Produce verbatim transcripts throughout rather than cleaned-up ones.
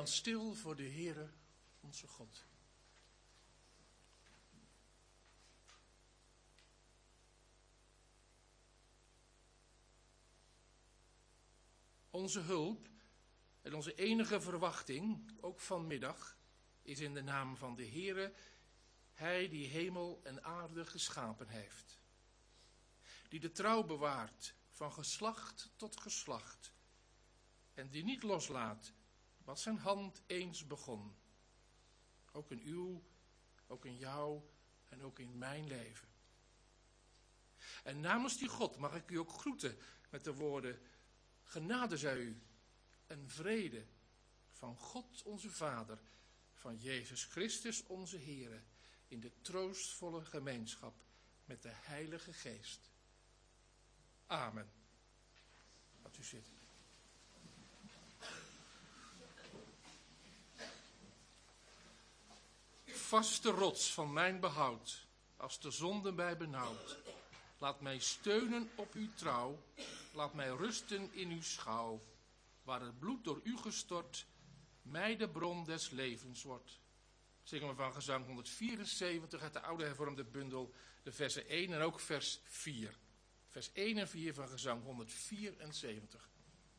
dan stil voor de Heere, onze God. Onze hulp en onze enige verwachting, ook vanmiddag, is in de naam van de Heere, Hij die hemel en aarde geschapen heeft. Die de trouw bewaart van geslacht tot geslacht. En die niet loslaat wat zijn hand eens begon. Ook in uw, ook in jou en ook in mijn leven. En namens die God mag ik u ook groeten met de woorden: genade zij u en vrede van God onze Vader, van Jezus Christus onze Heere, in de troostvolle gemeenschap met de Heilige Geest. Amen. Laat u zitten. Vaste rots van mijn behoud, als de zonde mij benauwt. Laat mij steunen op uw trouw, laat mij rusten in uw schouw, waar het bloed door u gestort, mij de bron des levens wordt. Zingen we van gezang honderdvierenzeventig uit de oude hervormde bundel, de versen één en ook vers vier. Vers één en vier van gezang honderdvierenzeventig.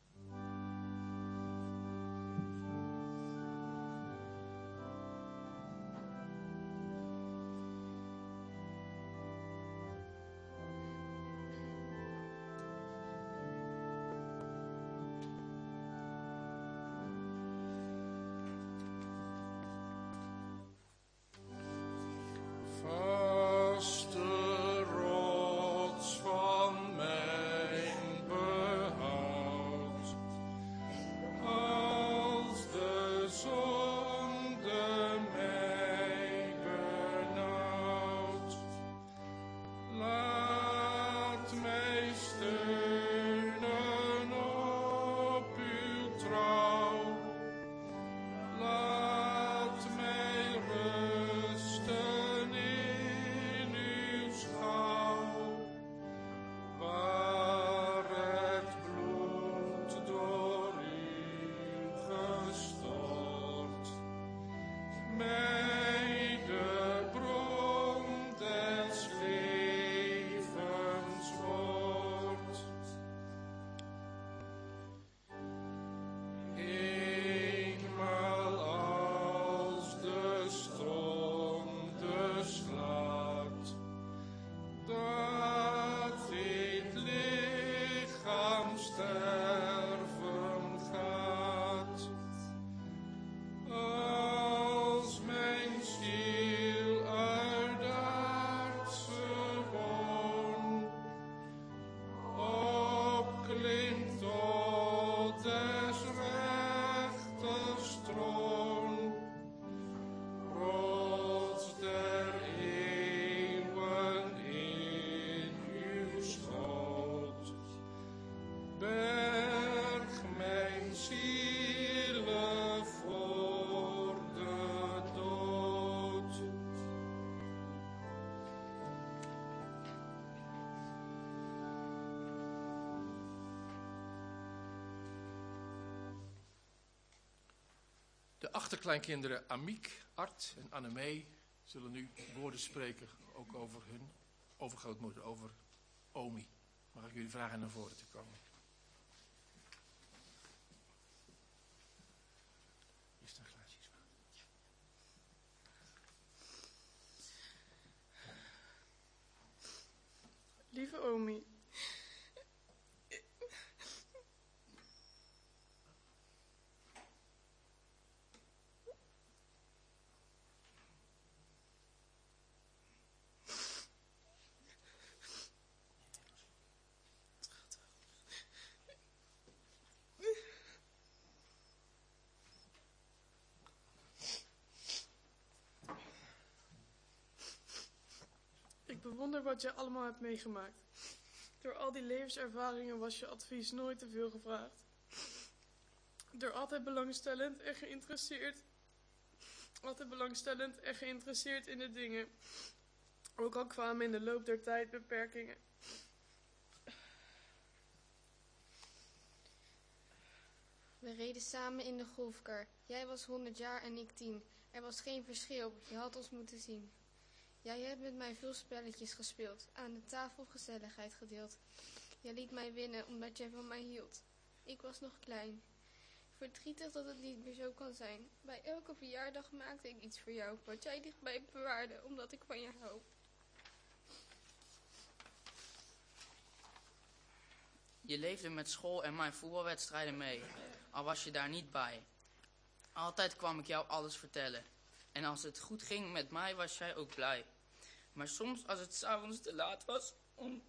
De achterkleinkinderen Amiek, Art en Annemee zullen nu woorden spreken, ook over hun overgrootmoeder, over Omi. Mag ik jullie vragen naar voren te komen? Hier is een glaasje water. Lieve Omi. Ik bewonder wat je allemaal hebt meegemaakt. Door al die levenservaringen was je advies nooit te veel gevraagd. Door altijd belangstellend en geïnteresseerd, altijd belangstellend en geïnteresseerd in de dingen. Ook al kwamen in de loop der tijd beperkingen. We reden samen in de golfkar. Jij was honderd jaar en ik tien. Er was geen verschil, je had ons moeten zien. Jij hebt met mij veel spelletjes gespeeld, aan de tafel gezelligheid gedeeld. Jij liet mij winnen omdat jij van mij hield. Ik was nog klein. Verdrietig dat het niet meer zo kan zijn. Bij elke verjaardag maakte ik iets voor jou, wat jij dichtbij bewaarde, omdat ik van je hou. Je leefde met school en mijn voetbalwedstrijden mee, al was je daar niet bij. Altijd kwam ik jou alles vertellen. En als het goed ging met mij, was jij ook blij. Maar soms, als het 's avonds te laat was, om...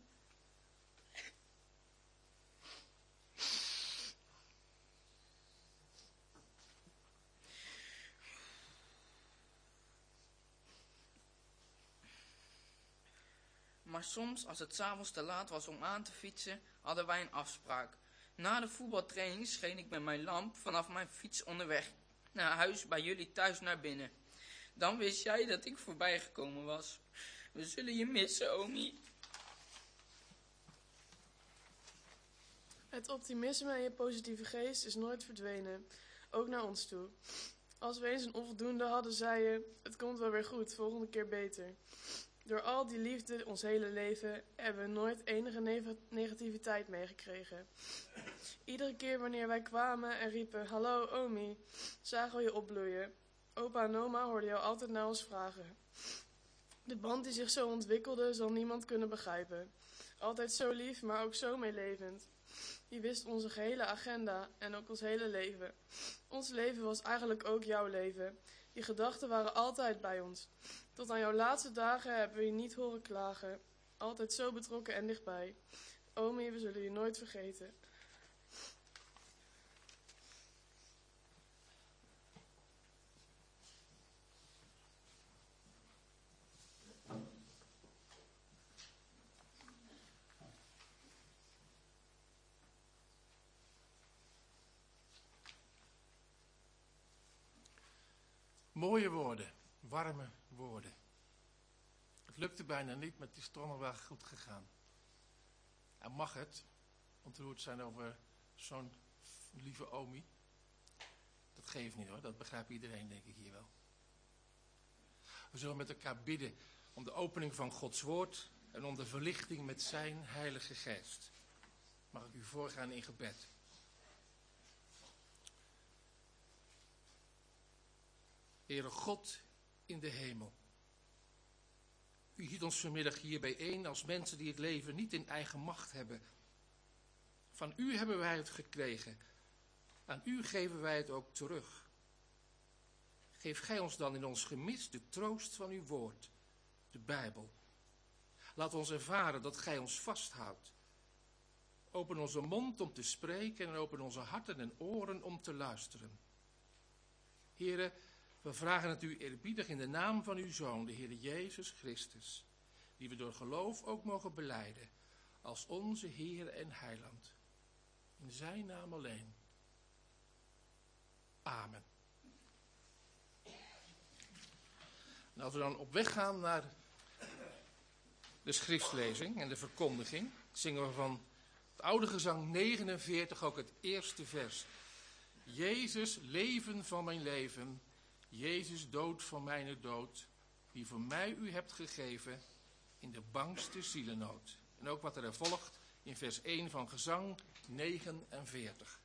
Maar soms, als het 's avonds te laat was om aan te fietsen, hadden wij een afspraak. Na de voetbaltraining scheen ik met mijn lamp vanaf mijn fiets onderweg naar huis, bij jullie thuis naar binnen. Dan wist jij dat ik voorbij gekomen was. We zullen je missen, Omi. Het optimisme en je positieve geest is nooit verdwenen, ook naar ons toe. Als we eens een onvoldoende hadden, zei je, het komt wel weer goed, volgende keer beter. Door al die liefde ons hele leven hebben we nooit enige ne- negativiteit meegekregen. Iedere keer wanneer wij kwamen en riepen, hallo Omi, zagen we je opbloeien. Opa en oma hoorden jou altijd naar ons vragen. De band die zich zo ontwikkelde, zal niemand kunnen begrijpen. Altijd zo lief, maar ook zo meelevend. Je wist onze gehele agenda en ook ons hele leven. Ons leven was eigenlijk ook jouw leven. Je gedachten waren altijd bij ons. Tot aan jouw laatste dagen hebben we je niet horen klagen. Altijd zo betrokken en dichtbij. Omi, we zullen je nooit vergeten. Mooie woorden, warme woorden. Het lukte bijna niet, maar het is toch nog wel goed gegaan. En mag het ontroerd zijn over zo'n lieve Omi? Dat geeft niet hoor, dat begrijpt iedereen denk ik hier wel. We zullen met elkaar bidden om de opening van Gods woord en om de verlichting met zijn heilige geest. Mag ik u voorgaan in gebed? Heere God in de hemel. U hield ons vanmiddag hier bijeen als mensen die het leven niet in eigen macht hebben. Van u hebben wij het gekregen. Aan u geven wij het ook terug. Geef gij ons dan in ons gemis de troost van uw woord, de Bijbel. Laat ons ervaren dat gij ons vasthoudt. Open onze mond om te spreken en open onze harten en oren om te luisteren. Heere, we vragen het u eerbiedig in de naam van uw Zoon, de Heer Jezus Christus, die we door geloof ook mogen belijden als onze Heer en Heiland. In zijn naam alleen. Amen. En als we dan op weg gaan naar de schriftlezing en de verkondiging, zingen we van het oude gezang negenenveertig ook het eerste vers. Jezus, leven van mijn leven, Jezus, dood van mijn dood, die voor mij u hebt gegeven in de bangste zielennood. En ook wat er volgt in vers één van gezang negenenveertig.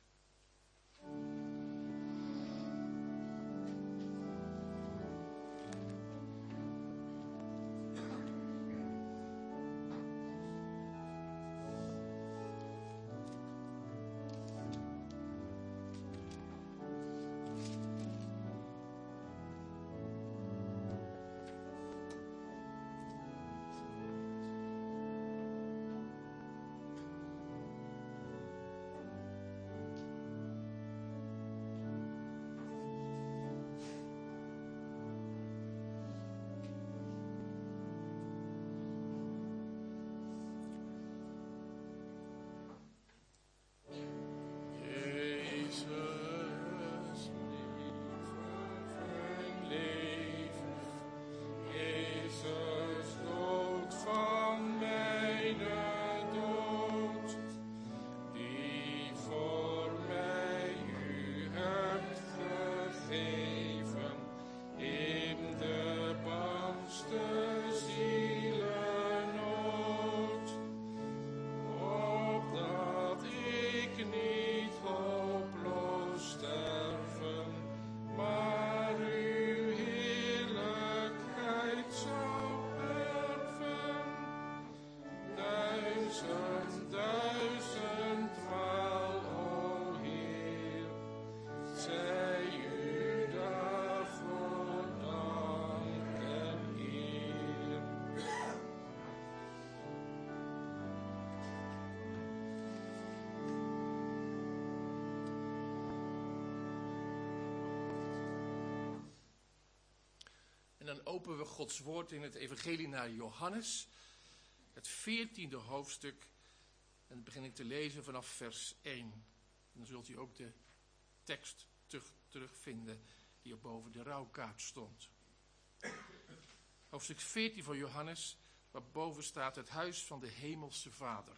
dan openen we Gods woord in het evangelie naar Johannes, het veertiende hoofdstuk. En dan begin ik te lezen vanaf vers één. En dan zult u ook de tekst terug, terugvinden die op boven de rouwkaart stond. Hoofdstuk veertien van Johannes, waar boven staat het huis van de hemelse Vader.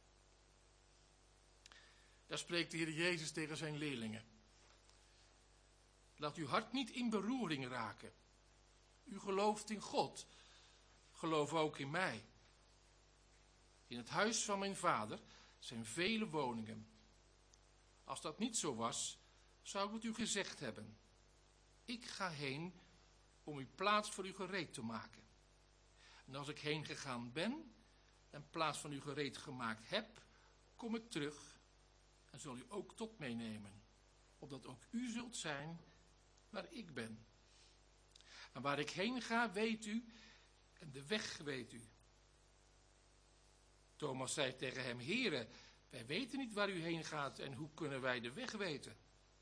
Daar spreekt de Heer Jezus tegen zijn leerlingen. Laat uw hart niet in beroering raken. U gelooft in God, geloof ook in mij. In het huis van mijn Vader zijn vele woningen. Als dat niet zo was, zou ik het u gezegd hebben. Ik ga heen om uw plaats voor u gereed te maken. En als ik heen gegaan ben en plaats van u gereed gemaakt heb, kom ik terug en zal u ook tot meenemen, opdat ook u zult zijn waar ik ben. En waar ik heen ga, weet u, en de weg weet u. Thomas zei tegen hem, Heere, wij weten niet waar u heen gaat en hoe kunnen wij de weg weten?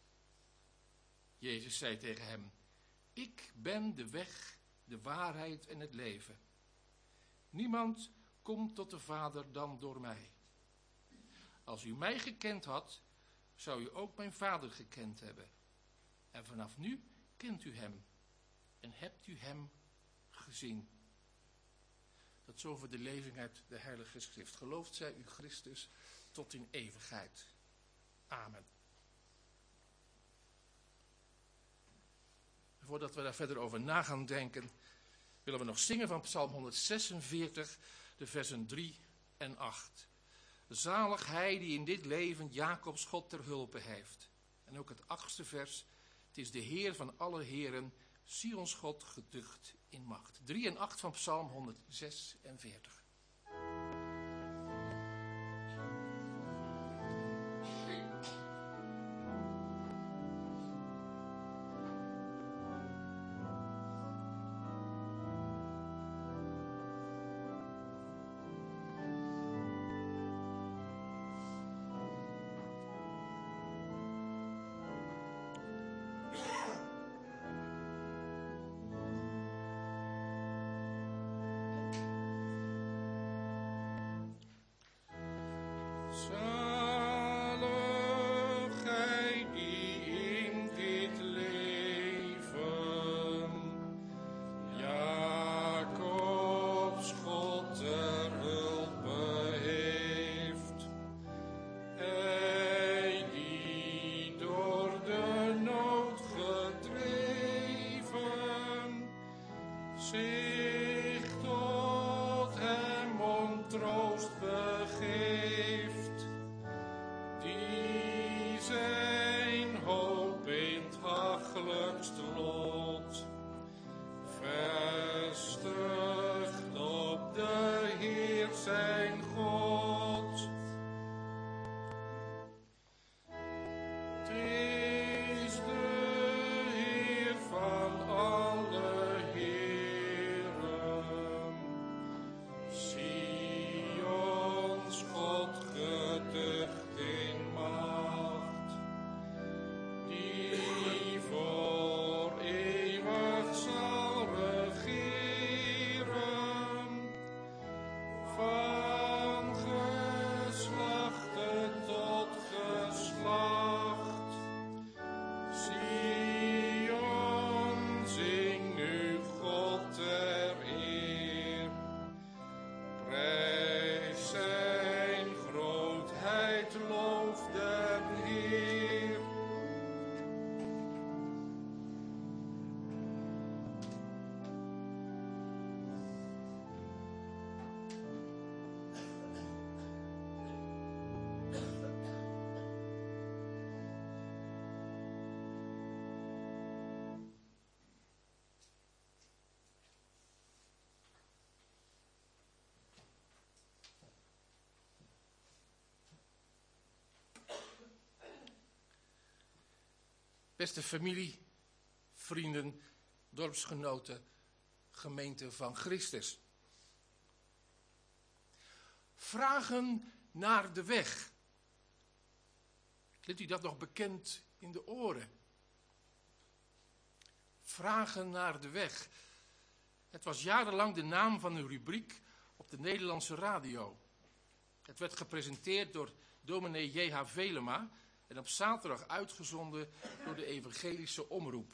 Jezus zei tegen hem, ik ben de weg, de waarheid en het leven. Niemand komt tot de Vader dan door mij. Als u mij gekend had, zou u ook mijn Vader gekend hebben. En vanaf nu kent u hem en hebt u hem gezien. Dat is over de lezing uit de Heilige Schrift. Gelooft zij u Christus tot in eeuwigheid. Amen. Voordat we daar verder over na gaan denken, willen we nog zingen van Psalm honderdzesenveertig, de versen drie en acht. Zalig hij die in dit leven Jacobs God ter hulpe heeft. En ook het achtste vers. Het is de Heer van alle heren, Sions God geducht in macht. drie en acht van Psalm honderdzesenveertig. Beste familie, vrienden, dorpsgenoten, gemeente van Christus. Vragen naar de weg. Klinkt u dat nog bekend in de oren? Vragen naar de weg. Het was jarenlang de naam van een rubriek op de Nederlandse radio. Het werd gepresenteerd door dominee J H Velema en op zaterdag uitgezonden door de evangelische omroep.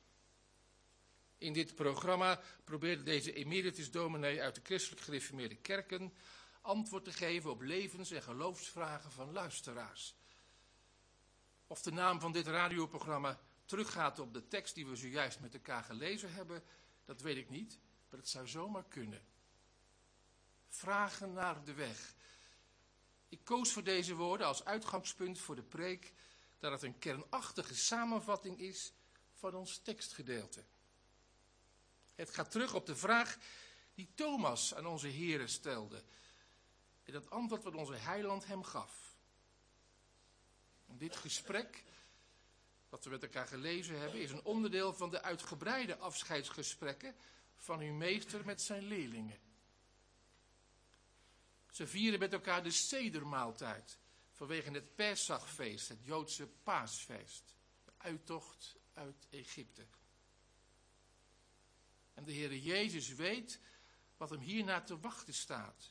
In dit programma probeerde deze emeritus dominee uit de christelijk gereformeerde kerken antwoord te geven op levens- en geloofsvragen van luisteraars. Of de naam van dit radioprogramma teruggaat op de tekst die we zojuist met elkaar gelezen hebben, dat weet ik niet, maar het zou zomaar kunnen. Vragen naar de weg. Ik koos voor deze woorden als uitgangspunt voor de preek, dat het een kernachtige samenvatting is van ons tekstgedeelte. Het gaat terug op de vraag die Thomas aan onze Heere stelde en het antwoord wat onze heiland hem gaf. En dit gesprek, wat we met elkaar gelezen hebben, is een onderdeel van de uitgebreide afscheidsgesprekken van uw meester met zijn leerlingen. Ze vieren met elkaar de sedermaaltijd vanwege het Pesachfeest, het Joodse paasfeest, de uittocht uit Egypte. En de Heere Jezus weet wat hem hierna te wachten staat.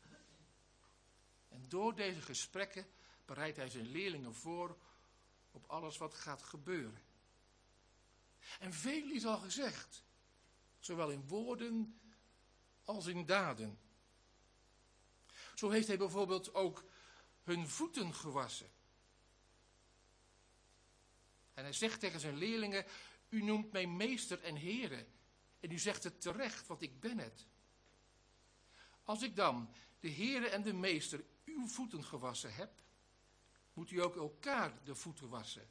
En door deze gesprekken bereidt hij zijn leerlingen voor op alles wat gaat gebeuren. En veel is al gezegd, zowel in woorden als in daden. Zo heeft hij bijvoorbeeld ook hun voeten gewassen. En hij zegt tegen zijn leerlingen, u noemt mij meester en Heere. En u zegt het terecht, want ik ben het. Als ik dan, de Heere en de meester, uw voeten gewassen heb, moet u ook elkaar de voeten wassen.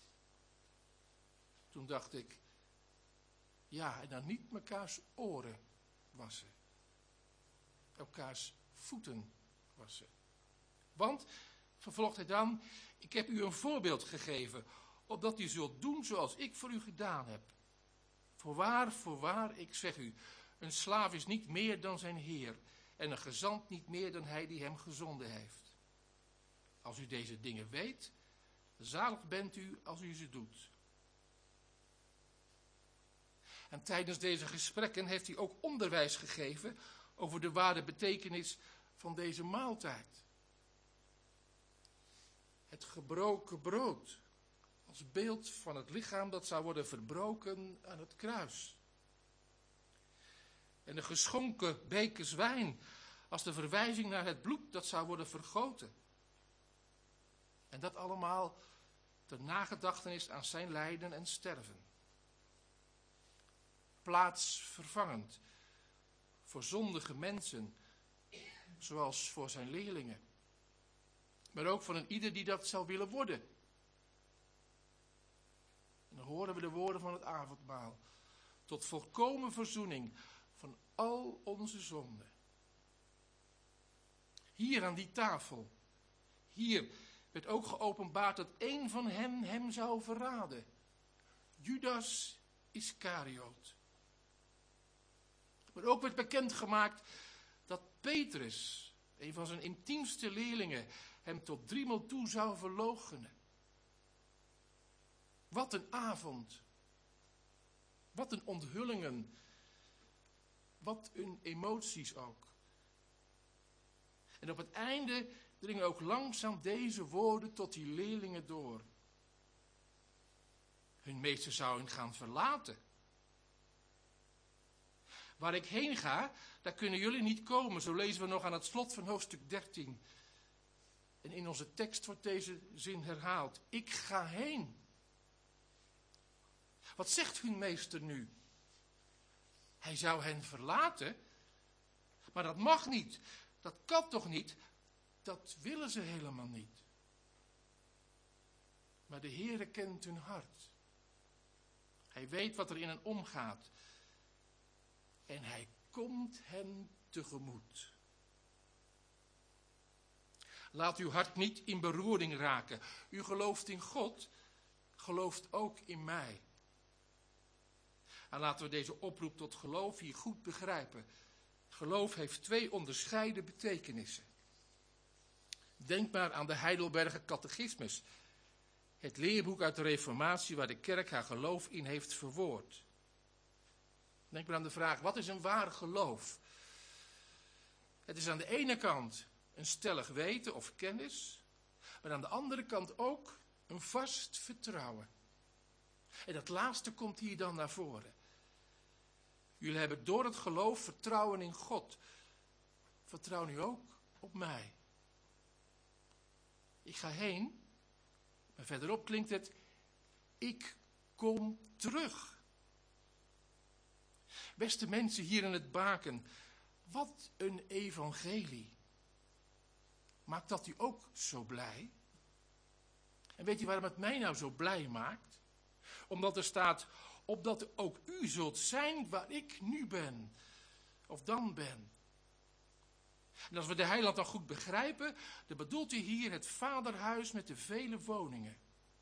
Toen dacht ik, ja, en dan niet mekaars oren wassen. Elkaars voeten wassen. Want, vervolgt hij dan, ik heb u een voorbeeld gegeven, opdat u zult doen zoals ik voor u gedaan heb. Voorwaar, voorwaar, ik zeg u, een slaaf is niet meer dan zijn heer, en een gezant niet meer dan hij die hem gezonden heeft. Als u deze dingen weet, zalig bent u als u ze doet. En tijdens deze gesprekken heeft hij ook onderwijs gegeven over de ware betekenis van deze maaltijd. Het gebroken brood, als beeld van het lichaam dat zou worden verbroken aan het kruis. En de geschonken bekers wijn, als de verwijzing naar het bloed dat zou worden vergoten. En dat allemaal ter nagedachtenis aan zijn lijden en sterven. Plaatsvervangend voor zondige mensen, zoals voor zijn leerlingen. Maar ook voor een ieder die dat zou willen worden. En dan horen we de woorden van het avondmaal. Tot volkomen verzoening van al onze zonden. Hier aan die tafel, hier werd ook geopenbaard dat één van hen hem zou verraden. Judas Iscariot. Maar ook werd bekendgemaakt dat Petrus, een van zijn intiemste leerlingen, hem tot driemaal toe zou verloochenen. Wat een avond. Wat een onthullingen. Wat een emoties ook. En op het einde dringen ook langzaam deze woorden tot die leerlingen door. Hun meester zou hen gaan verlaten. Waar ik heen ga, daar kunnen jullie niet komen. Zo lezen we nog aan het slot van hoofdstuk dertien. En in onze tekst wordt deze zin herhaald. Ik ga heen. Wat zegt hun meester nu? Hij zou hen verlaten? Maar dat mag niet. Dat kan toch niet? Dat willen ze helemaal niet. Maar de Heere kent hun hart. Hij weet wat er in hen omgaat. En hij komt hen tegemoet. Laat uw hart niet in beroering raken. U gelooft in God, gelooft ook in mij. En laten we deze oproep tot geloof hier goed begrijpen. Geloof heeft twee onderscheiden betekenissen. Denk maar aan de Heidelberger Catechismus. Het leerboek uit de Reformatie waar de kerk haar geloof in heeft verwoord. Denk maar aan de vraag, wat is een waar geloof? Het is aan de ene kant een stellig weten of kennis, maar aan de andere kant ook een vast vertrouwen. En dat laatste komt hier dan naar voren. Jullie hebben door het geloof vertrouwen in God. Vertrouw nu ook op mij. Ik ga heen, maar verderop klinkt het, ik kom terug. Beste mensen hier in het Baken, wat een evangelie. Maakt dat u ook zo blij? En weet u waarom het mij nou zo blij maakt? Omdat er staat, opdat ook u zult zijn waar ik nu ben, of dan ben. En als we de heiland dan goed begrijpen, dan bedoelt hij hier het vaderhuis met de vele woningen.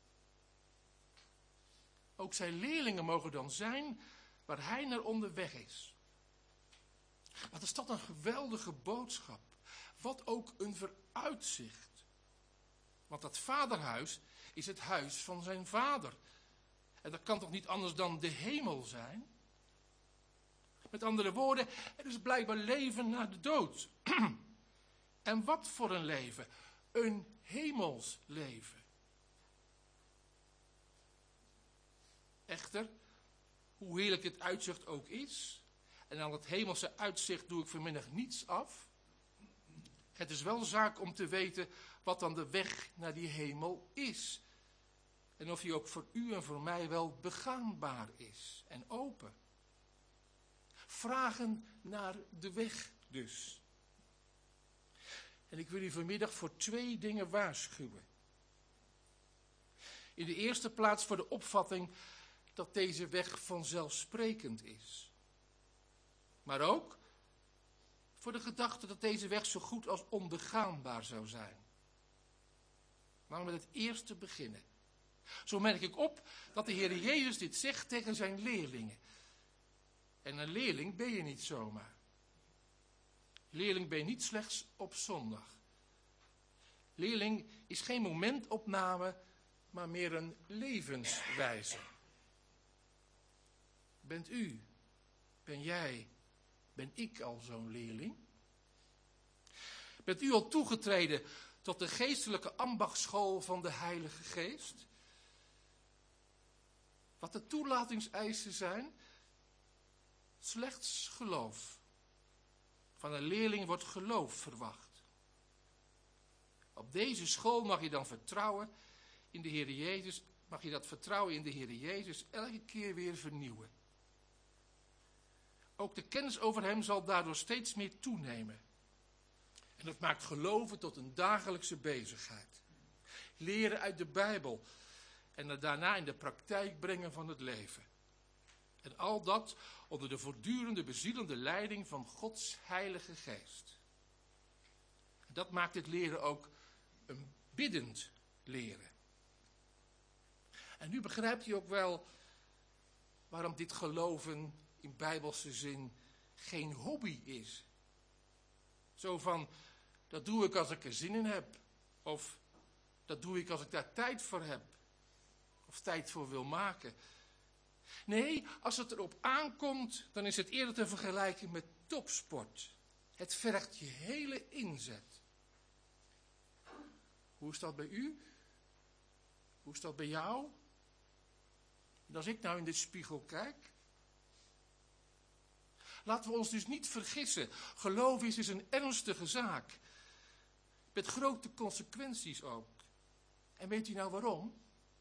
Ook zijn leerlingen mogen dan zijn waar hij naar onderweg is. Wat is dat een geweldige boodschap. Wat ook een vooruitzicht. Want dat vaderhuis is het huis van zijn vader. En dat kan toch niet anders dan de hemel zijn? Met andere woorden, er is blijkbaar leven na de dood. En wat voor een leven? Een hemels leven. Echter, hoe heerlijk het uitzicht ook is, en aan het hemelse uitzicht doe ik vanmiddag niets af, het is wel zaak om te weten wat dan de weg naar die hemel is. En of die ook voor u en voor mij wel begaanbaar is en open. Vragen naar de weg dus. En ik wil u vanmiddag voor twee dingen waarschuwen. In de eerste plaats voor de opvatting dat deze weg vanzelfsprekend is. Maar ook voor de gedachte dat deze weg zo goed als onbegaanbaar zou zijn. Laten we met het eerste beginnen. Zo merk ik op dat de Heer Jezus dit zegt tegen zijn leerlingen. En een leerling ben je niet zomaar. Leerling ben je niet slechts op zondag. Leerling is geen momentopname, maar meer een levenswijze. Bent u, ben jij, ben ik al zo'n leerling? Bent u al toegetreden tot de geestelijke ambachtschool van de Heilige Geest? Wat de toelatingseisen zijn? Slechts geloof. Van een leerling wordt geloof verwacht. Op deze school mag je dan vertrouwen in de Heer Jezus, mag je dat vertrouwen in de Heer Jezus elke keer weer vernieuwen. Ook de kennis over hem zal daardoor steeds meer toenemen. En dat maakt geloven tot een dagelijkse bezigheid. Leren uit de Bijbel en het daarna in de praktijk brengen van het leven. En al dat onder de voortdurende bezielende leiding van Gods Heilige Geest. Dat maakt het leren ook een biddend leren. En nu begrijpt u ook wel waarom dit geloven in bijbelse zin geen hobby is. Zo van, dat doe ik als ik er zin in heb. Of dat doe ik als ik daar tijd voor heb. Of tijd voor wil maken. Nee, als het erop aankomt, dan is het eerder te vergelijken met topsport. Het vergt je hele inzet. Hoe is dat bij u? Hoe is dat bij jou? En als ik nou in de spiegel kijk? Laten we ons dus niet vergissen. Geloof is dus een ernstige zaak. Met grote consequenties ook. En weet u nou waarom?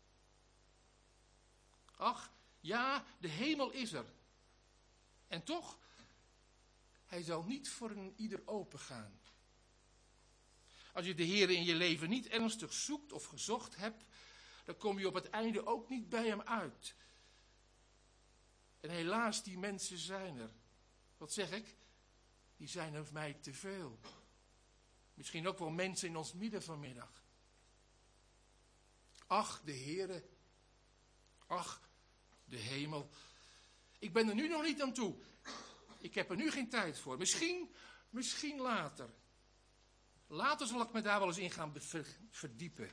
Ach, ja, de hemel is er. En toch, hij zal niet voor een ieder opengaan. Als je de Heer in je leven niet ernstig zoekt of gezocht hebt, dan kom je op het einde ook niet bij hem uit. En helaas, die mensen zijn er. Wat zeg ik? Die zijn er mij te veel. Misschien ook wel mensen in ons midden vanmiddag. Ach, de Heere. Ach, de hemel. Ik ben er nu nog niet aan toe. Ik heb er nu geen tijd voor. Misschien, misschien later. Later zal ik me daar wel eens in gaan verdiepen.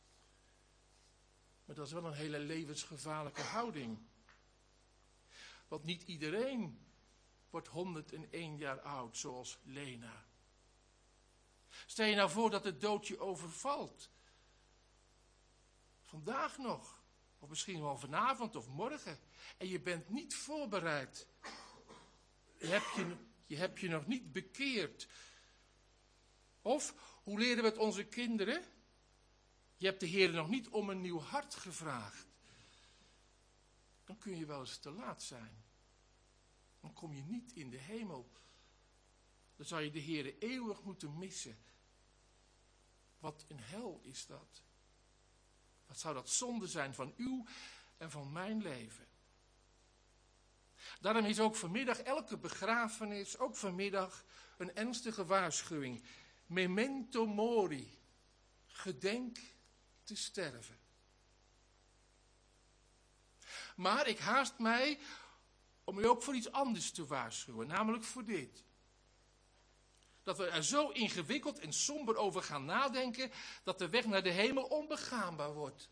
Maar dat is wel een hele levensgevaarlijke houding. Want niet iedereen wordt honderdéén jaar oud, zoals Lena. Stel je nou voor dat de dood je overvalt. Vandaag nog, of misschien wel vanavond of morgen. En je bent niet voorbereid. Je hebt je, je, hebt je nog niet bekeerd. Of, hoe leren we het onze kinderen? Je hebt de Heer nog niet om een nieuw hart gevraagd. Dan kun je wel eens te laat zijn. Dan kom je niet in de hemel. Dan zou je de Heer eeuwig moeten missen. Wat een hel is dat. Wat zou dat zonde zijn van uw en van mijn leven. Daarom is ook vanmiddag elke begrafenis, ook vanmiddag, een ernstige waarschuwing. Memento mori. Gedenk te sterven. Maar ik haast mij om u ook voor iets anders te waarschuwen, namelijk voor dit. Dat we er zo ingewikkeld en somber over gaan nadenken, dat de weg naar de hemel onbegaanbaar wordt.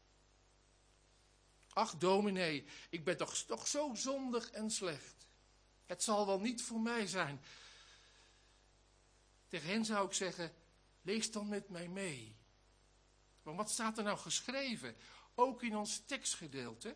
Ach, dominee, ik ben toch, toch zo zondig en slecht. Het zal wel niet voor mij zijn. Tegen hen zou ik zeggen, lees dan met mij mee. Want wat staat er nou geschreven? Ook in ons tekstgedeelte.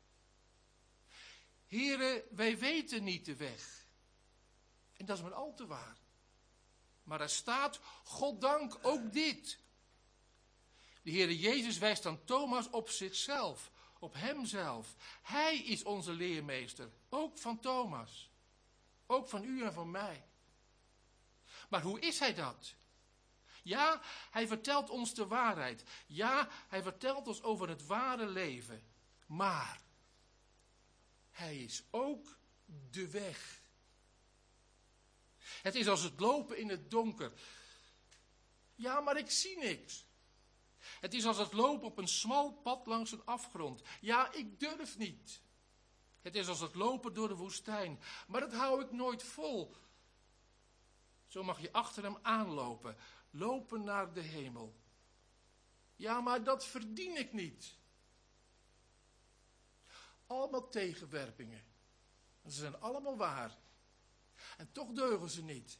Heren, wij weten niet de weg. En dat is maar al te waar. Maar er staat, goddank, ook dit. De Heere Jezus wijst aan Thomas op zichzelf, op hemzelf. Hij is onze leermeester, ook van Thomas. Ook van u en van mij. Maar hoe is hij dat? Ja, hij vertelt ons de waarheid. Ja, hij vertelt ons over het ware leven. Maar hij is ook de weg. Het is als het lopen in het donker. Ja, maar ik zie niks. Het is als het lopen op een smal pad langs een afgrond. Ja, ik durf niet. Het is als het lopen door de woestijn. Maar dat hou ik nooit vol. Zo mag je achter hem aanlopen. Lopen naar de hemel. Ja, maar dat verdien ik niet. Allemaal tegenwerpingen. Ze zijn allemaal waar. En toch deugen ze niet.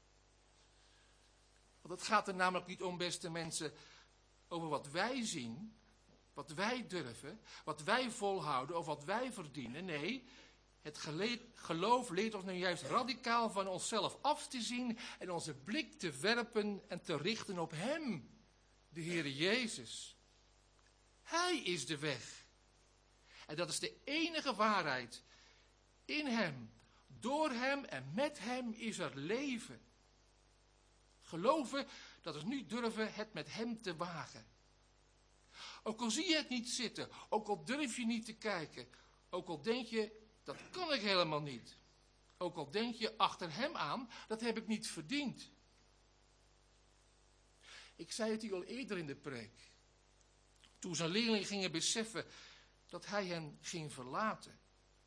Want het gaat er namelijk niet om, beste mensen, over wat wij zien, wat wij durven, wat wij volhouden of wat wij verdienen. Nee, het geloof leert ons nu juist radicaal van onszelf af te zien en onze blik te werpen en te richten op Hem, de Heere Jezus. Hij is de weg. En dat is de enige waarheid. In Hem, door Hem en met Hem is er leven. Geloven, dat is nu durven het met Hem te wagen. Ook al zie je het niet zitten, ook al durf je niet te kijken, ook al denk je, dat kan ik helemaal niet. Ook al denk je achter Hem aan, dat heb ik niet verdiend. Ik zei het u al eerder in de preek. Toen zijn leerlingen gingen beseffen dat Hij hen ging verlaten.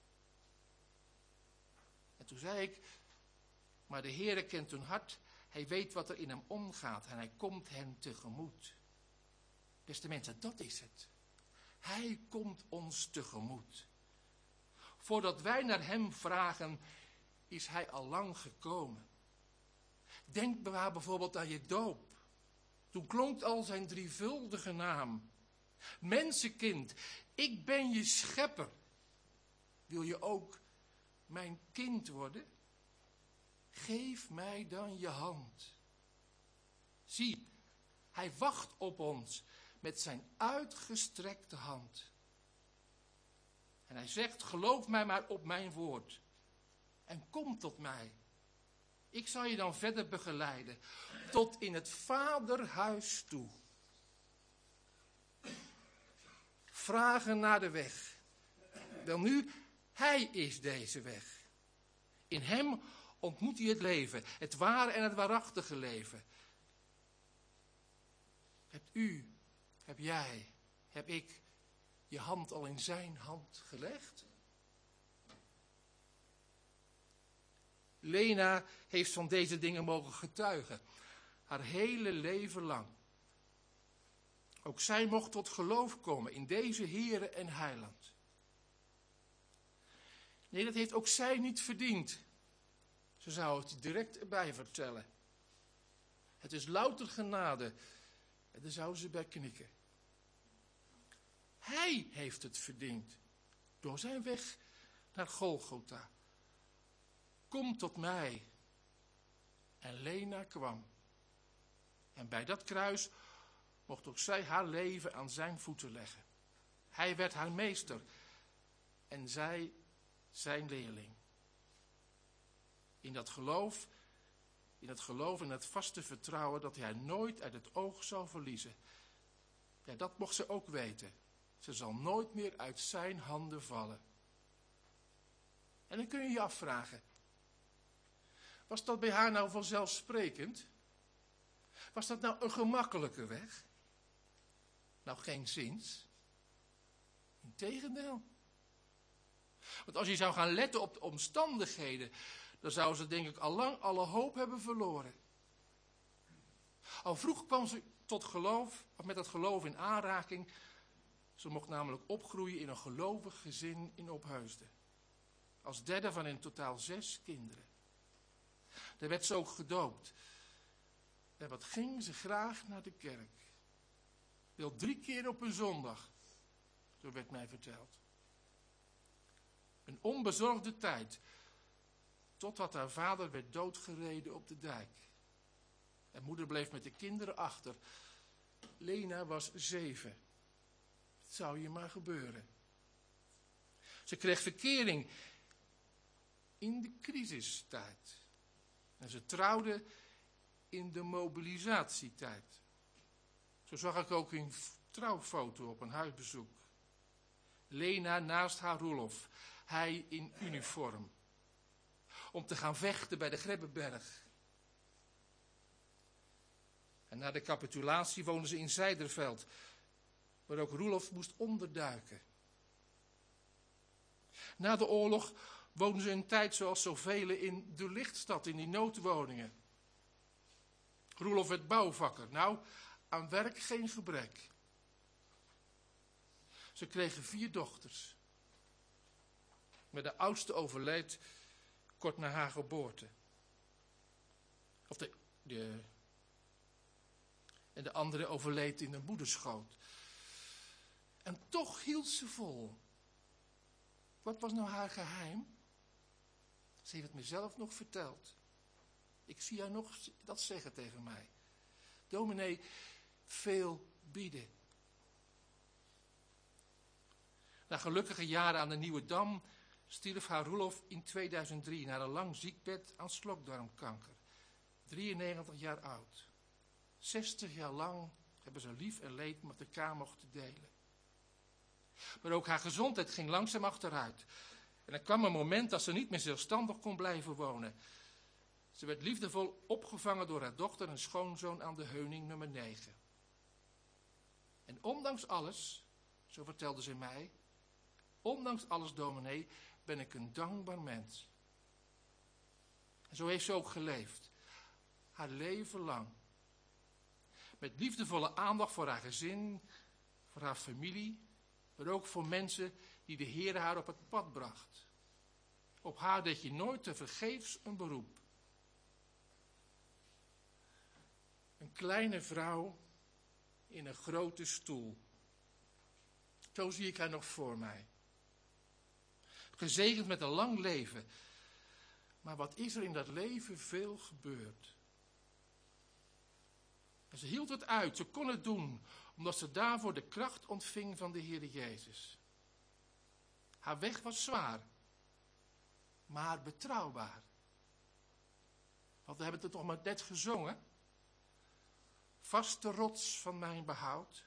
En toen zei ik, maar de Heere kent hun hart. Hij weet wat er in hem omgaat en hij komt hen tegemoet. Beste mensen, dat is het. Hij komt ons tegemoet. Voordat wij naar hem vragen, is hij al lang gekomen. Denk maar bijvoorbeeld aan je doop. Toen klonk al zijn drievuldige naam. Mensenkind, ik ben je schepper. Wil je ook mijn kind worden? Geef mij dan je hand. Zie, hij wacht op ons met zijn uitgestrekte hand. En hij zegt, geloof mij maar op mijn woord. En kom tot mij. Ik zal je dan verder begeleiden. Tot in het vaderhuis toe. Vragen naar de weg. Welnu, hij is deze weg. In hem ontmoet hij het leven. Het ware en het waarachtige leven. Hebt u, heb jij, heb ik je hand al in zijn hand gelegd? Lena heeft van deze dingen mogen getuigen. Haar hele leven lang. Ook zij mocht tot geloof komen in deze Heere en Heiland. Nee, dat heeft ook zij niet verdiend. Ze zou het direct erbij vertellen. Het is louter genade. En daar zou ze bij knikken. Hij heeft het verdiend. Door zijn weg naar Golgotha. Kom tot mij. En Lena kwam. En bij dat kruis mocht ook zij haar leven aan zijn voeten leggen. Hij werd haar meester. En zij zijn leerling. In dat geloof, in het geloof en het vaste vertrouwen dat hij nooit uit het oog zal verliezen. Ja, dat mocht ze ook weten. Ze zal nooit meer uit zijn handen vallen. En dan kun je je afvragen. Was dat bij haar nou vanzelfsprekend? Was dat nou een gemakkelijke weg? Nou, geen zins. Integendeel. Want als je zou gaan letten op de omstandigheden, dan zou ze denk ik al lang alle hoop hebben verloren. Al vroeg kwam ze tot geloof, of met dat geloof in aanraking. Ze mocht namelijk opgroeien in een gelovig gezin in Opheusden. Als derde van in totaal zes kinderen. Daar werd ze ook gedoopt. En wat ging ze graag naar de kerk. Wel drie keer op een zondag. Zo werd mij verteld. Een onbezorgde tijd. Totdat haar vader werd doodgereden op de dijk. En moeder bleef met de kinderen achter. Lena was zeven. Het zou je maar gebeuren. Ze kreeg verkering in de crisistijd. En ze trouwde in de mobilisatietijd. Zo zag ik ook een trouwfoto op een huisbezoek. Lena naast haar Roelof. Hij in uniform. Om te gaan vechten bij de Grebbeberg. En na de capitulatie woonden ze in Zijderveld. Waar ook Roelof moest onderduiken. Na de oorlog woonden ze een tijd zoals zoveel in de Lichtstad, in die noodwoningen. Roelof werd bouwvakker. Nou, aan werk geen gebrek. Ze kregen vier dochters. Maar de oudste overleed kort na haar geboorte. Of de, de, en de andere overleed in de moederschoot. En toch hield ze vol. Wat was nou haar geheim? Ze heeft het mezelf nog verteld. Ik zie haar nog dat zeggen tegen mij. Dominee, veel bieden. Na gelukkige jaren aan de Nieuwe Dam stierf haar Roelof in tweeduizend drie na een lang ziekbed aan slokdarmkanker. drieënnegentig jaar oud. zestig jaar lang hebben ze lief en leed met elkaar mochten delen. Maar ook haar gezondheid ging langzaam achteruit. En er kwam een moment dat ze niet meer zelfstandig kon blijven wonen. Ze werd liefdevol opgevangen door haar dochter en schoonzoon aan de Heuning nummer negen. En ondanks alles, zo vertelde ze mij, ondanks alles, dominee, ben ik een dankbaar mens. En zo heeft ze ook geleefd. Haar leven lang. Met liefdevolle aandacht voor haar gezin, voor haar familie, maar ook voor mensen die de Heer haar op het pad bracht. Op haar deed je nooit te vergeefs een beroep. Een kleine vrouw in een grote stoel. Zo zie ik haar nog voor mij. Gezegend met een lang leven. Maar wat is er in dat leven veel gebeurd? En ze hield het uit, ze kon het doen, omdat ze daarvoor de kracht ontving van de Heer Jezus. Haar weg was zwaar, maar betrouwbaar. Want we hebben het toch maar net gezongen. Vaste rots van mijn behoud.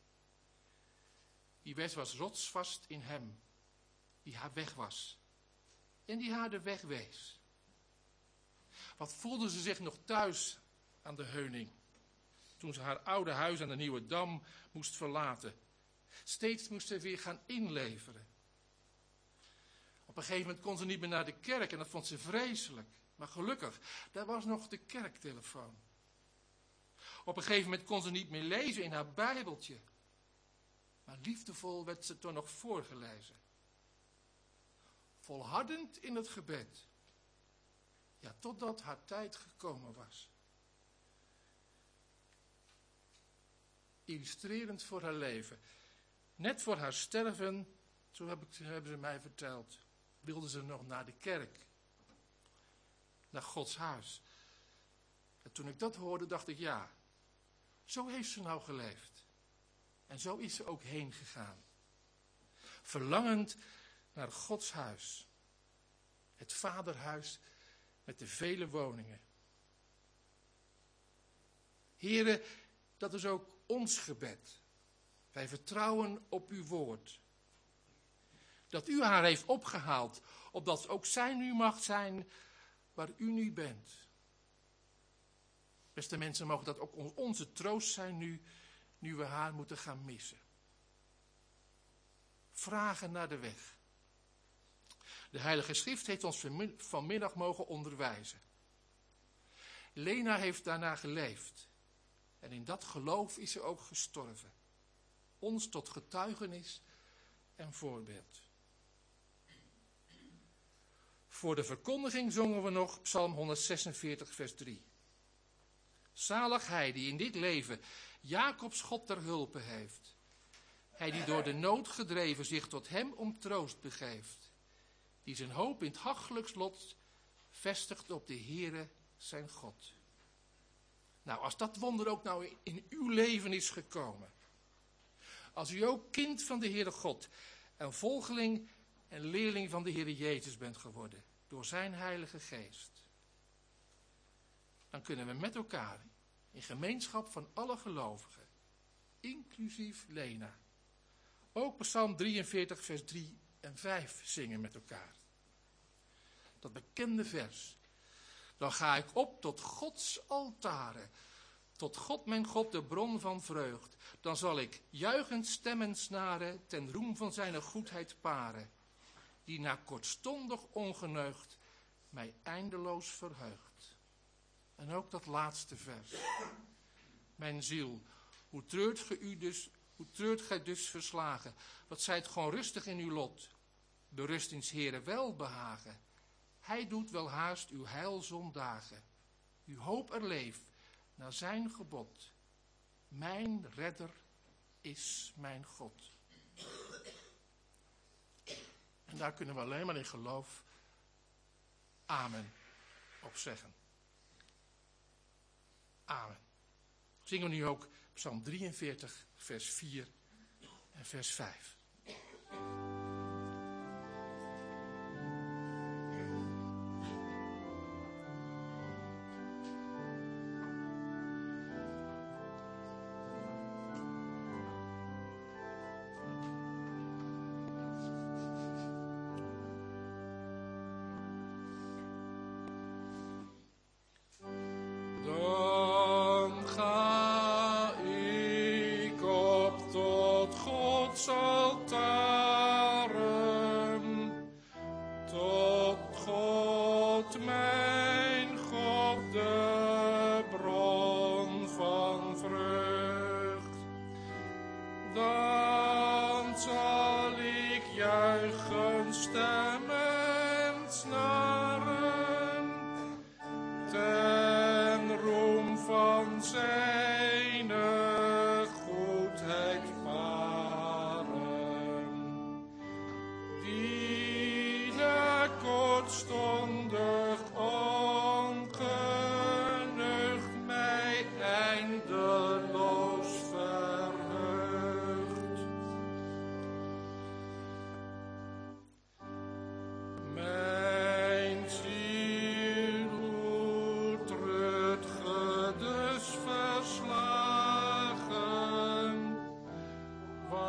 Die weg was rotsvast in hem, die haar weg was. En die haar de weg wees. Wat voelde ze zich nog thuis aan de Heuning, toen ze haar oude huis aan de Nieuwe Dam moest verlaten. Steeds moest ze weer gaan inleveren. Op een gegeven moment kon ze niet meer naar de kerk en dat vond ze vreselijk. Maar gelukkig, daar was nog de kerktelefoon. Op een gegeven moment kon ze niet meer lezen in haar Bijbeltje. Maar liefdevol werd ze toch nog voorgelezen. volhardend in het gebed. Ja, totdat haar tijd gekomen was. Illustrerend voor haar leven. Net voor haar sterven, zo heb ik, hebben ze mij verteld, wilde ze nog naar de kerk. Naar Gods huis. En toen ik dat hoorde, dacht ik, ja, zo heeft ze nou geleefd. En zo is ze ook heen gegaan. Verlangend naar Gods huis. Het vaderhuis met de vele woningen. Here, dat is ook ons gebed. Wij vertrouwen op uw woord. Dat u haar heeft opgehaald, opdat ook zij nu mag zijn waar u nu bent. Beste mensen, mogen dat ook onze troost zijn nu, nu we haar moeten gaan missen. Vragen naar de weg. De Heilige Schrift heeft ons vanmiddag mogen onderwijzen. Lena heeft daarna geleefd. En in dat geloof is ze ook gestorven. Ons tot getuigenis en voorbeeld. Voor de verkondiging zongen we nog Psalm honderdzesenveertig, vers drie. Zalig hij die in dit leven Jacobs God ter hulpe heeft. Hij die door de nood gedreven zich tot hem om troost begeeft. Die zijn hoop in het hachelijks lot vestigt op de Heere zijn God. Nou, als dat wonder ook nou in uw leven is gekomen. Als u ook kind van de Heere God en volgeling en leerling van de Heere Jezus bent geworden. Door zijn Heilige Geest. Dan kunnen we met elkaar in gemeenschap van alle gelovigen. Inclusief Lena. Ook Psalm drieënveertig vers drie en vijf zingen met elkaar. Dat bekende vers. Dan ga ik op tot Gods altaren. Tot God mijn God de bron van vreugd. Dan zal ik juichend stemmen snaren ten roem van zijn goedheid paren. Die na kortstondig ongeneugd mij eindeloos verheugt. En ook dat laatste vers. Mijn ziel, hoe treurt ge u dus, hoe treurt gij dus verslagen? Wat zijt gewoon rustig in uw lot. Berust in 's Heere welbehagen. Hij doet wel haast uw heil zondagen. Uw hoop er leef naar zijn gebod. Mijn redder is mijn God. En daar kunnen we alleen maar in geloof amen op zeggen. Amen. Zingen we nu ook Psalm drieënveertig, vers vier en vers vijf.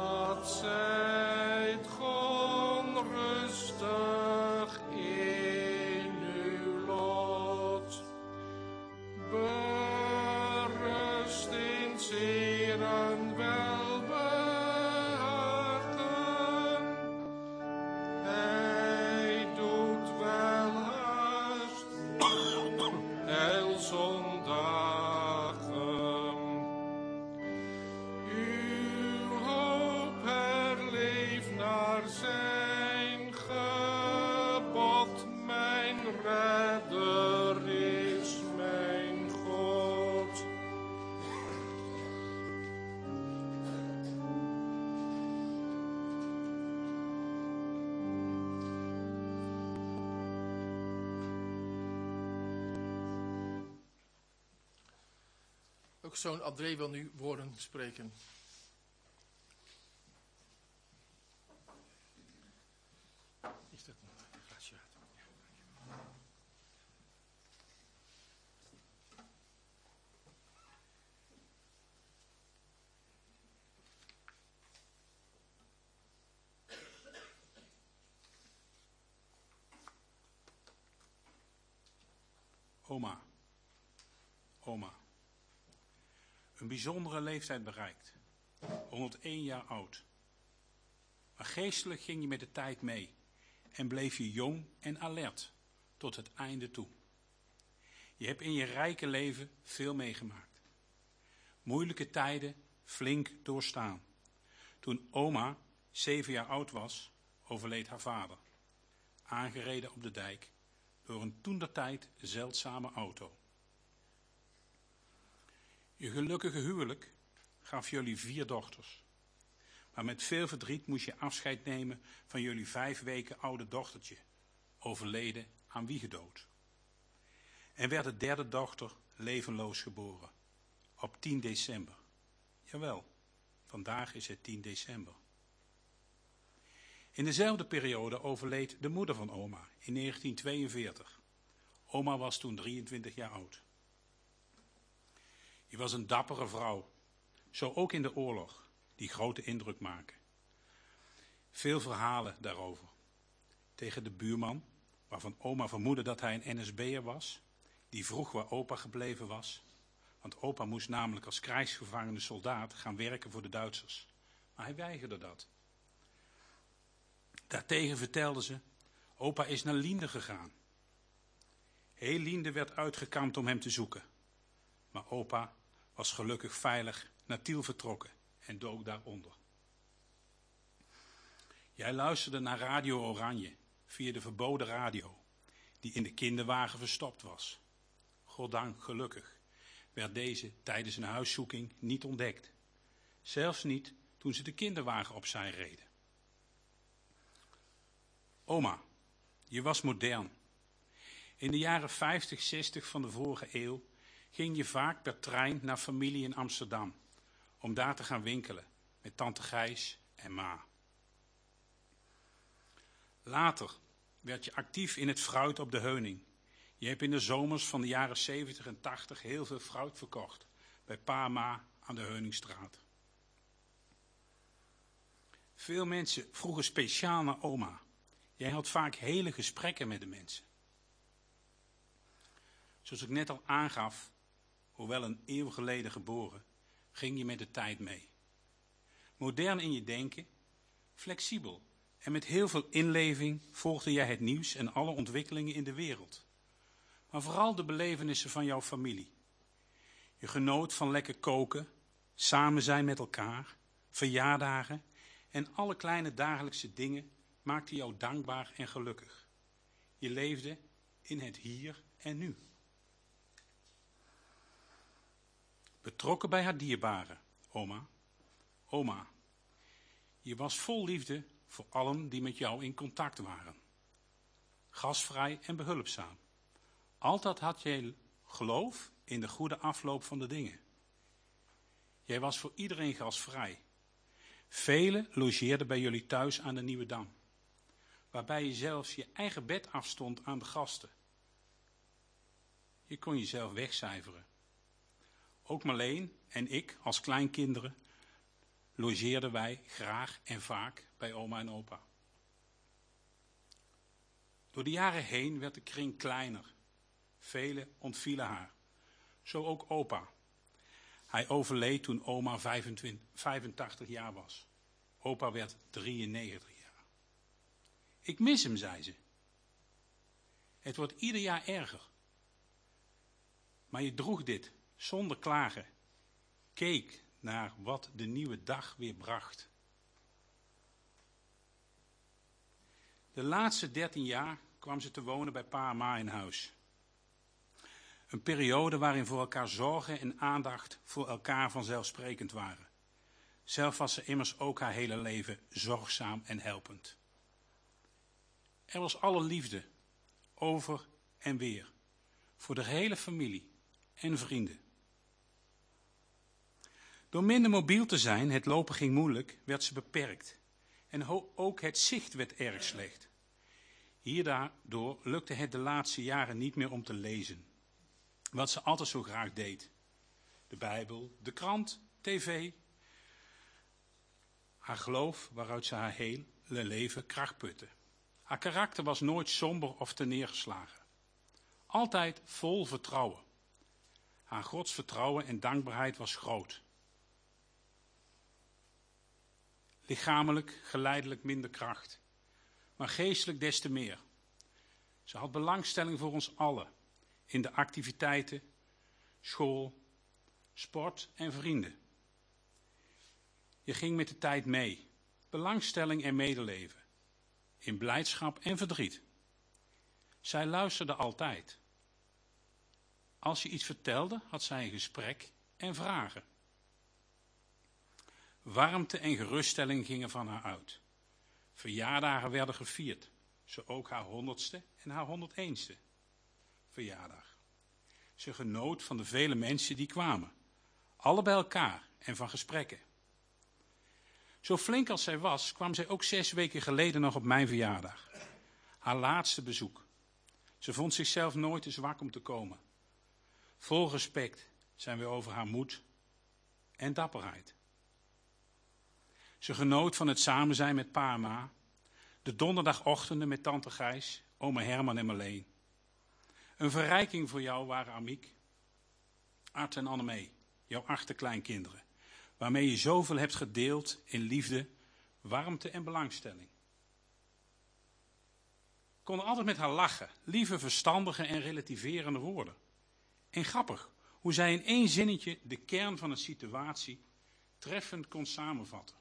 Zijt gewoon rustig in Ook zoon André wil nu woorden spreken. Is dat een glasje water? Oma. Oma. Een bijzondere leeftijd bereikt. honderdéén jaar oud. Maar geestelijk ging je met de tijd mee. En bleef je jong en alert. Tot het einde toe. Je hebt in je rijke leven veel meegemaakt. Moeilijke tijden flink doorstaan. Toen oma zeven jaar oud was, overleed haar vader. Aangereden op de dijk. Door een toentertijd zeldzame auto. Je gelukkige huwelijk gaf jullie vier dochters. Maar met veel verdriet moest je afscheid nemen van jullie vijf weken oude dochtertje, overleden aan wiegedood. En werd de derde dochter levenloos geboren, op tien december. Jawel, vandaag is het tien december. In dezelfde periode overleed de moeder van oma in negentien tweeënveertig. Oma was toen drieëntwintig jaar oud. Je was een dappere vrouw, zo ook in de oorlog, die grote indruk maken. Veel verhalen daarover. Tegen de buurman, waarvan oma vermoedde dat hij een N S B'er was, die vroeg waar opa gebleven was, want opa moest namelijk als krijgsgevangene soldaat gaan werken voor de Duitsers. Maar hij weigerde dat. Daartegen vertelde ze, opa is naar Liende gegaan. Heel Liende werd uitgekampt om hem te zoeken. Maar opa was gelukkig veilig naar Tiel vertrokken en dook daaronder. Jij luisterde naar Radio Oranje via de verboden radio, die in de kinderwagen verstopt was. Goddank gelukkig werd deze tijdens een huiszoeking niet ontdekt. Zelfs niet toen ze de kinderwagen opzij reden. Oma, je was modern. In de jaren vijftig, zestig van de vorige eeuw ging je vaak per trein naar familie in Amsterdam, om daar te gaan winkelen met tante Gijs en ma. Later werd je actief in het fruit op de heuning. Je hebt in de zomers van de jaren zeventig en tachtig heel veel fruit verkocht, bij pa en ma aan de Heuningstraat. Veel mensen vroegen speciaal naar oma. Jij had vaak hele gesprekken met de mensen. Zoals ik net al aangaf, hoewel een eeuw geleden geboren, ging je met de tijd mee. Modern in je denken, flexibel en met heel veel inleving volgde jij het nieuws en alle ontwikkelingen in de wereld. Maar vooral de belevenissen van jouw familie. Je genoot van lekker koken, samen zijn met elkaar, verjaardagen en alle kleine dagelijkse dingen maakten jou dankbaar en gelukkig. Je leefde in het hier en nu. Betrokken bij haar dierbaren, oma. Oma, je was vol liefde voor allen die met jou in contact waren. Gastvrij en behulpzaam. Altijd had jij geloof in de goede afloop van de dingen. Jij was voor iedereen gastvrij. Velen logeerden bij jullie thuis aan de Nieuwe Dam, waarbij je zelfs je eigen bed afstond aan de gasten. Je kon jezelf wegcijferen. Ook Marleen en ik als kleinkinderen logeerden wij graag en vaak bij oma en opa. Door de jaren heen werd de kring kleiner. Velen ontvielen haar. Zo ook opa. Hij overleed toen oma vijfentwintig, vijfentachtig jaar was. Opa werd drieënnegentig jaar. Ik mis hem, zei ze. Het wordt ieder jaar erger. Maar je droeg dit zonder klagen. Keek naar wat de nieuwe dag weer bracht. De laatste dertien jaar kwam ze te wonen bij pa en ma in huis. Een periode waarin voor elkaar zorgen en aandacht voor elkaar vanzelfsprekend waren. Zelf was ze immers ook haar hele leven zorgzaam en helpend. Er was alle liefde, over en weer, voor de hele familie en vrienden. Door minder mobiel te zijn, het lopen ging moeilijk, werd ze beperkt. En ho- ook het zicht werd erg slecht. Hierdoor lukte het de laatste jaren niet meer om te lezen. Wat ze altijd zo graag deed. De Bijbel, de krant, tv. Haar geloof waaruit ze haar hele leven kracht putte. Haar karakter was nooit somber of terneergeslagen. Altijd vol vertrouwen. Haar godsvertrouwen en dankbaarheid was groot. Lichamelijk, geleidelijk minder kracht. Maar geestelijk des te meer. Ze had belangstelling voor ons allen. In de activiteiten, school, sport en vrienden. Je ging met de tijd mee. Belangstelling en medeleven. In blijdschap en verdriet. Zij luisterde altijd. Als je iets vertelde, had zij een gesprek en vragen. Warmte en geruststelling gingen van haar uit. Verjaardagen werden gevierd. Zo ook haar honderdste en haar honderdeenste verjaardag. Ze genoot van de vele mensen die kwamen. Alle bij elkaar en van gesprekken. Zo flink als zij was, kwam zij ook zes weken geleden nog op mijn verjaardag. Haar laatste bezoek. Ze vond zichzelf nooit te zwak om te komen. Vol respect zijn we over haar moed en dapperheid. Ze genoot van het samen zijn met pa en ma. De donderdagochtenden met tante Gijs, oma Herman en Marleen. Een verrijking voor jou waren Amiek, Art en Annemee, jouw achterkleinkinderen. Waarmee je zoveel hebt gedeeld in liefde, warmte en belangstelling. Ik kon altijd met haar lachen, lieve, verstandige en relativerende woorden. En grappig, hoe zij in één zinnetje de kern van een situatie treffend kon samenvatten.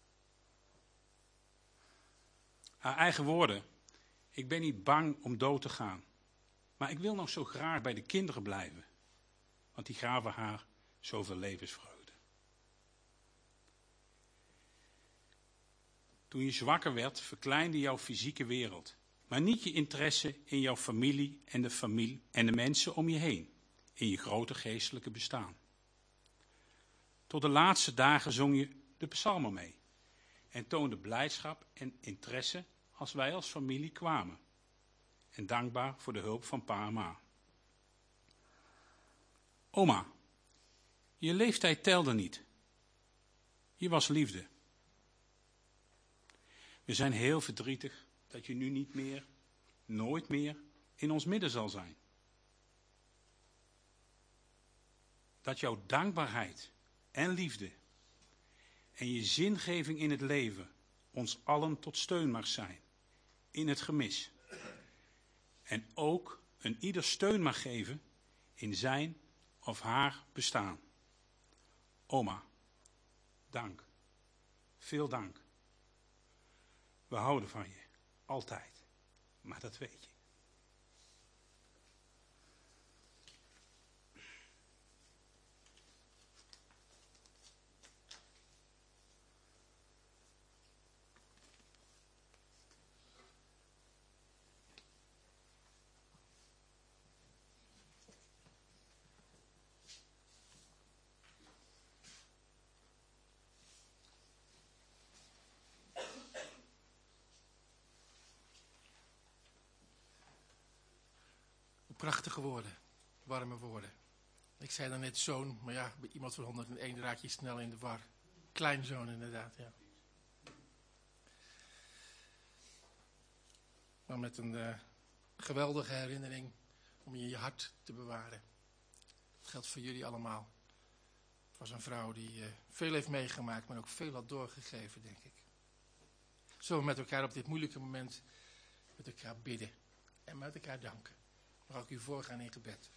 Haar eigen woorden, ik ben niet bang om dood te gaan, maar ik wil nog zo graag bij de kinderen blijven, want die gaven haar zoveel levensvreugde. Toen je zwakker werd, verkleinde jouw fysieke wereld, maar niet je interesse in jouw familie en de familie en de mensen om je heen, in je grote geestelijke bestaan. Tot de laatste dagen zong je de psalmen mee en toonde blijdschap en interesse als wij als familie kwamen. En dankbaar voor de hulp van pa en ma. Oma, je leeftijd telde niet. Je was liefde. We zijn heel verdrietig dat je nu niet meer, nooit meer in ons midden zal zijn. Dat jouw dankbaarheid en liefde en je zingeving in het leven ons allen tot steun mag zijn in het gemis. En ook een ieder steun mag geven in zijn of haar bestaan. Oma, dank. Veel dank. We houden van je, altijd. Maar dat weet je. Prachtige woorden, warme woorden. Ik zei dan net zoon, maar ja, bij iemand van honderdéén raak je snel in de war. Kleinzoon inderdaad, ja. Maar met een uh, geweldige herinnering om je in je hart te bewaren. Dat geldt voor jullie allemaal. Het was een vrouw die uh, veel heeft meegemaakt, maar ook veel had doorgegeven, denk ik. Zullen we met elkaar op dit moeilijke moment met elkaar bidden en met elkaar danken. Mag ik u voorgaan in gebed.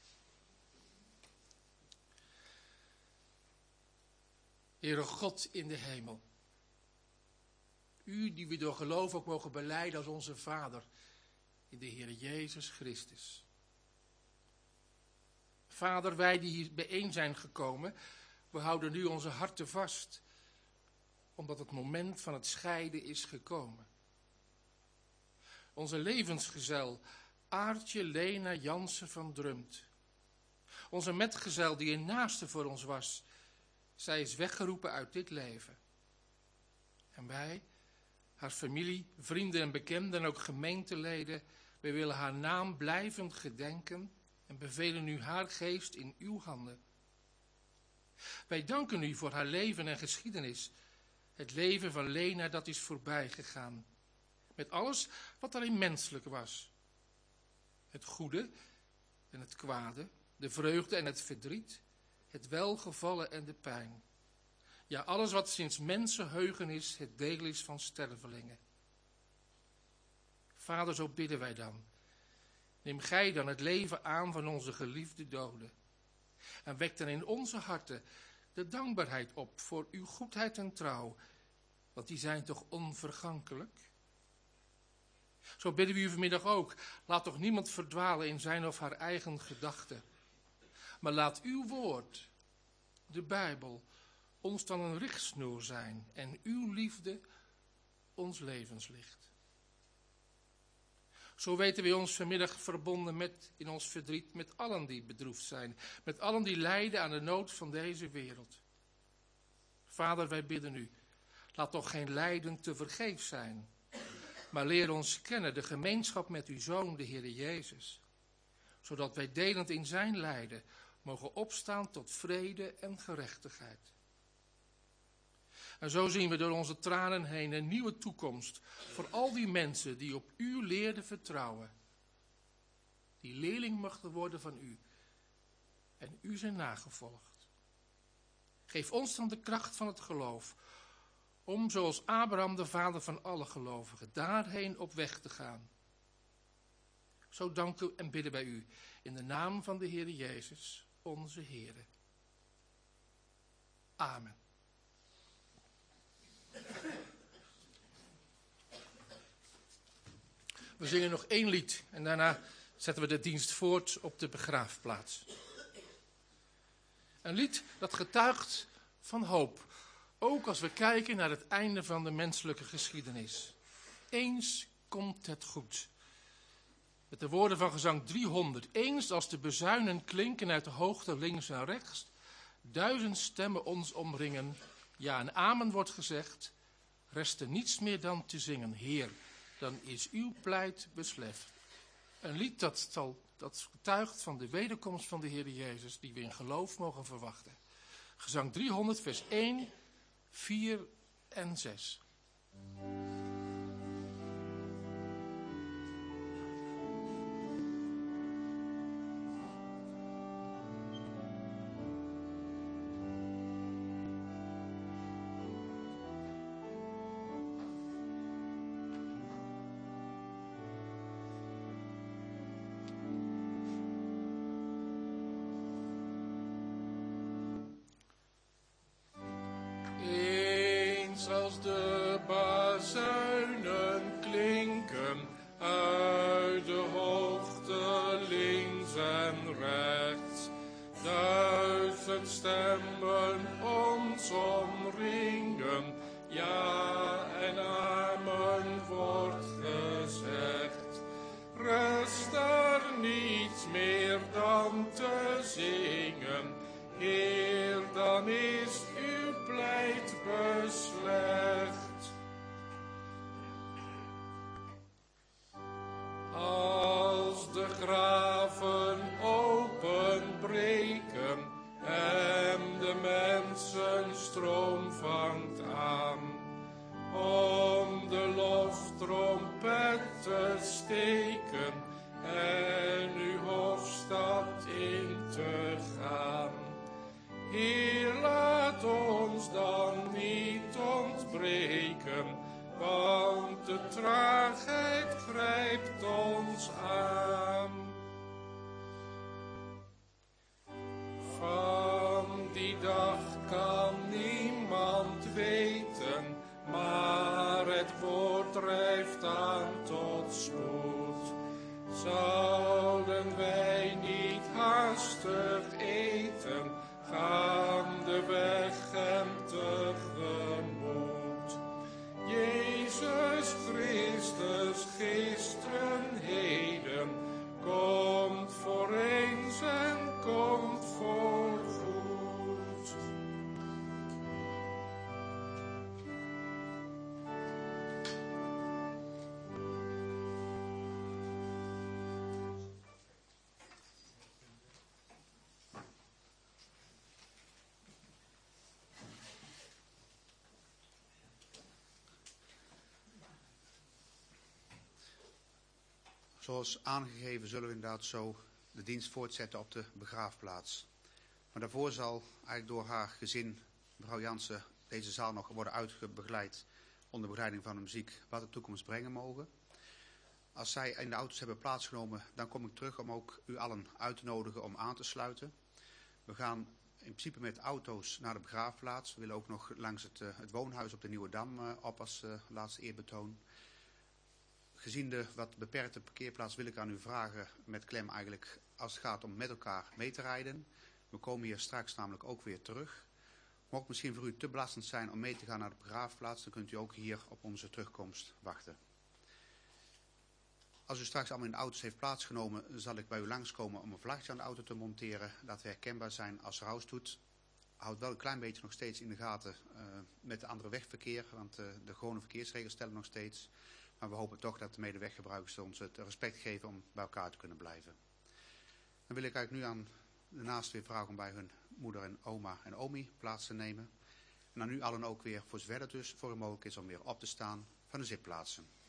Heere God in de hemel. U die we door geloof ook mogen belijden als onze Vader in de Heer Jezus Christus. Vader, wij die hier bijeen zijn gekomen, we houden nu onze harten vast, omdat het moment van het scheiden is gekomen. Onze levensgezel Aartje Lena Jansen van Drumt. Onze metgezel die een naaste voor ons was, Zij is weggeroepen uit dit leven. En wij, haar familie, vrienden en bekenden en ook gemeenteleden, wij willen haar naam blijvend gedenken en bevelen u haar geest in uw handen. Wij danken u voor haar leven en geschiedenis. Het leven van Lena, dat is voorbij gegaan. Met alles wat daarin menselijk was. Het goede en het kwade, de vreugde en het verdriet, het welgevallen en de pijn. Ja, alles wat sinds mensenheugenis het deel is van stervelingen. Vader, zo bidden wij dan. Neem gij dan het leven aan van onze geliefde doden. En wek dan in onze harten de dankbaarheid op voor uw goedheid en trouw. Want die zijn toch onvergankelijk? Zo bidden we u vanmiddag ook. Laat toch niemand verdwalen in zijn of haar eigen gedachten. Maar laat uw woord, de Bijbel, ons dan een richtsnoer zijn. En uw liefde ons levenslicht. Zo weten we ons vanmiddag verbonden met, in ons verdriet met allen die bedroefd zijn. Met allen die lijden aan de nood van deze wereld. Vader, wij bidden u. Laat toch geen lijden te vergeefs zijn. Maar leer ons kennen de gemeenschap met uw Zoon, de Heer Jezus. Zodat wij delend in zijn lijden mogen opstaan tot vrede en gerechtigheid. En zo zien we door onze tranen heen een nieuwe toekomst voor al die mensen die op u leerden vertrouwen. Die leerling mochten worden van u en u zijn nagevolgd. Geef ons dan de kracht van het geloof om zoals Abraham, de vader van alle gelovigen, daarheen op weg te gaan. Zo danken en bidden wij u in de naam van de Heer Jezus, onze Heer. Amen. We zingen nog één lied en daarna zetten we de dienst voort op de begraafplaats. Een lied dat getuigt van hoop, ook als we kijken naar het einde van de menselijke geschiedenis. Eens komt het goed. Met de woorden van gezang driehonderd. Eens als de bezuinen klinken uit de hoogte links en rechts, duizend stemmen ons omringen, ja en amen wordt gezegd, rest er niets meer dan te zingen. Heer, dan is uw pleit beslecht. Een lied dat, zal, dat getuigt van de wederkomst van de Heer Jezus, die we in geloof mogen verwachten. Gezang driehonderd, vers één, vier en zes. Als de bazuinen klinken uit de hoogte links en rechts, duizend stemmen ons omringen, ja en amen wordt gezegd. Rest er niets meer dan te zingen, Heer, dan is uw pleit beslecht. Als de graven openbreken en de mensenstroom vangt aan, om de loftrompet te steken en uw hofstad in te gaan. Heer, laat ons dan niet ontbreken, want de traagheid grijpt ons aan. Van die dag kan niemand weten, maar het woord drijft aan tot spoed. Zouden wij niet haastig eten, gaan de weg hem tegemoet. Jezus Christus, gisteren, heden, komt voor eens en komt voor goed. Zoals aangegeven zullen we inderdaad zo de dienst voortzetten op de begraafplaats. Maar daarvoor zal eigenlijk door haar gezin, mevrouw Jansen, deze zaal nog worden uitgebegeleid onder begeleiding van de muziek wat de toekomst brengen mogen. Als zij in de auto's hebben plaatsgenomen, dan kom ik terug om ook u allen uit te nodigen om aan te sluiten. We gaan in principe met auto's naar de begraafplaats. We willen ook nog langs het, uh, het woonhuis op de Nieuwe Dam uh, op als uh, laatste eerbetoon. Gezien de wat beperkte parkeerplaats wil ik aan u vragen met klem eigenlijk als het gaat om met elkaar mee te rijden. We komen hier straks namelijk ook weer terug. Mocht het misschien voor u te belastend zijn om mee te gaan naar de begraafplaats, dan kunt u ook hier op onze terugkomst wachten. Als u straks allemaal in de auto's heeft plaatsgenomen, zal ik bij u langskomen om een vlagje aan de auto te monteren. Dat we herkenbaar zijn als rouwstoet. Houd wel een klein beetje nog steeds in de gaten uh, met de andere wegverkeer, want uh, de gewone verkeersregels stellen nog steeds. Maar we hopen toch dat de medeweggebruikers ons het respect geven om bij elkaar te kunnen blijven. Dan wil ik eigenlijk nu aan de naasten weer vragen om bij hun moeder en oma en omi plaats te nemen. En aan u allen ook weer, voor zover het dus voor u mogelijk is, om weer op te staan van de zitplaatsen.